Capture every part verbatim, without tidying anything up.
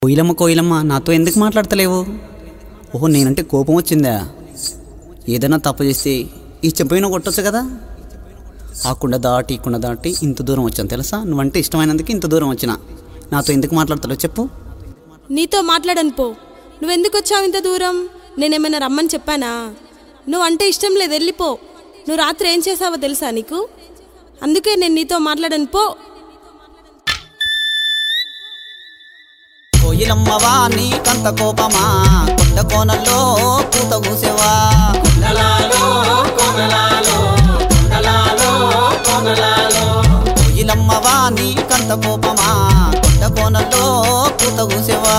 కోయిలమ్మ కోయిలమ్మ నాతో ఎందుకు మాట్లాడతలేవు? ఓహో, నేనంటే కోపం వచ్చిందా? ఏదైనా తప్పు చేస్తే ఈ చెంపైనా కొట్టొచ్చు కదా. ఆ కుండ దాటి ఈ కుండ దాటి ఇంత దూరం వచ్చాను తెలుసా. నువ్వంటే ఇష్టమైనందుకు ఇంత దూరం వచ్చిన. నాతో ఎందుకు మాట్లాడతలేవు చెప్పు. నీతో మాట్లాడను పో. నువ్వెందుకు వచ్చావు ఇంత దూరం? నేనేమైనా రమ్మని చెప్పానా? నువ్వు అంటే ఇష్టం లేదు, వెళ్ళిపో. నువ్వు రాత్రి ఏం చేసావో తెలుసా నీకు? అందుకే నేను నీతో మాట్లాడను పో. కోయిలమ్మవా నీకంత కోపమా? కొండ కోనల్లో పూత కూసేవా? కోయిలమ్మవా నీకంత కోపమా? కొండ కోనల్లో పూత కూసేవా?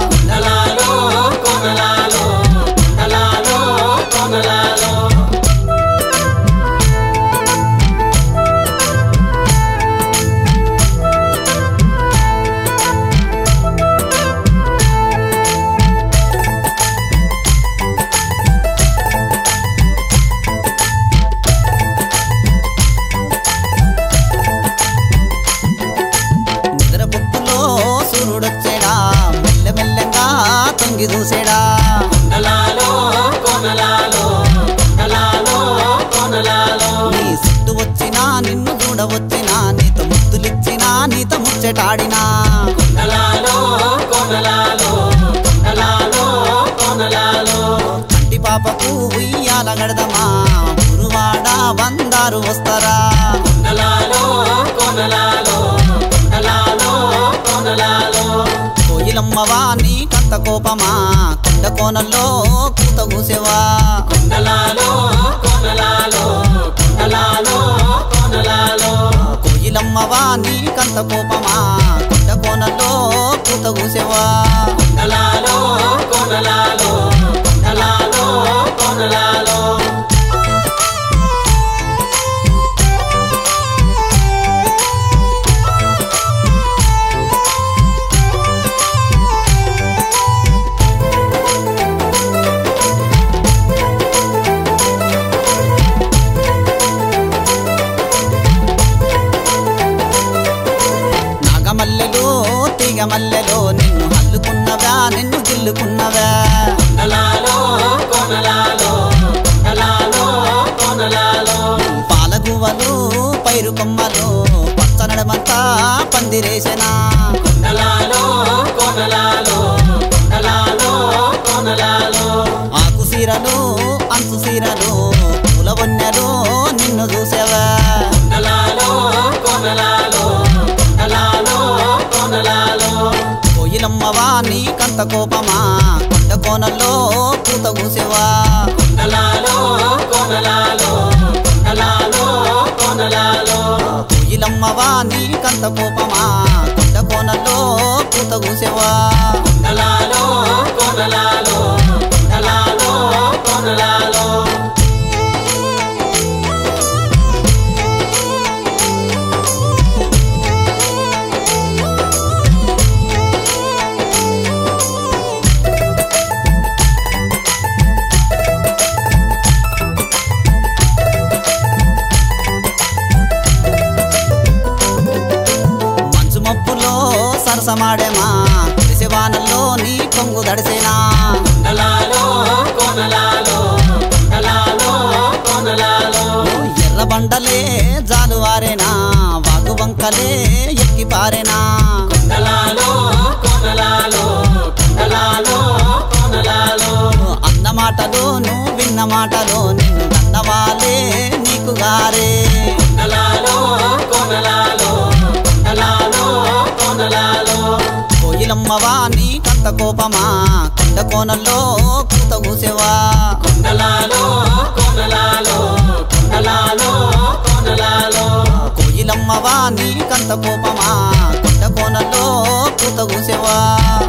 సూర్యుడొచ్చేడా మెల్లమెల్లంగా తొంగి చూసేడా? నీ చుట్టూ వచ్చినా నిన్ను చూడవచ్చినా, నీతో ముద్దులిచ్చినా నీతో ముచ్చటాడినా, కంటి పాపకు ఉయ్యాల గడదమా, గురువాడ బందారు వస్తారా? కోయిలమ్మవా నీకంత కోపమా? కొండ కోనల్లో కూత కూసేవా? కోయిలమ్మవా నీకంత కోపమా? కొండ కోనల్లో కూత కూసేవా? మల్లెలో తీగ మల్లెలో నిన్ను హల్లుకున్నవా, నిన్ను గిల్లుకున్నవా? పాలగువలు పైరు కొమ్మలు పచ్చనడమంతా పందిరేసెనా? ఆకు సీరలు అంచు సీరలు పూల వన్నెలు నిన్ను చూసేవా? కోయిలమ్మవా నీకంత కోపమా? కొండ కోనల్లో పూత కూసేవా? కోయిలమ్మవా నీకంత కోపమా? కొండ కోనల్లో పూత కూసేవా? సరసమాడేమా తెలిసేవానల్లో నీ కొంగు దడిసేనా? ఎర్ర బండలే జాలువారేనా, వాగు వంకలే ఎక్కి పారేనా? అన్న మాటలు నువ్వు విన్న మాటలు నిన్ను అన్నవాలే నీకు గారే. కోయిలమ్మవా నీకంత కోపమా? కొండ కోనల్లో కూత కూసేవా? కోయిలమ్మవా నీకంత కోపమా? కొండ కోనల్లో కూత కూసేవా?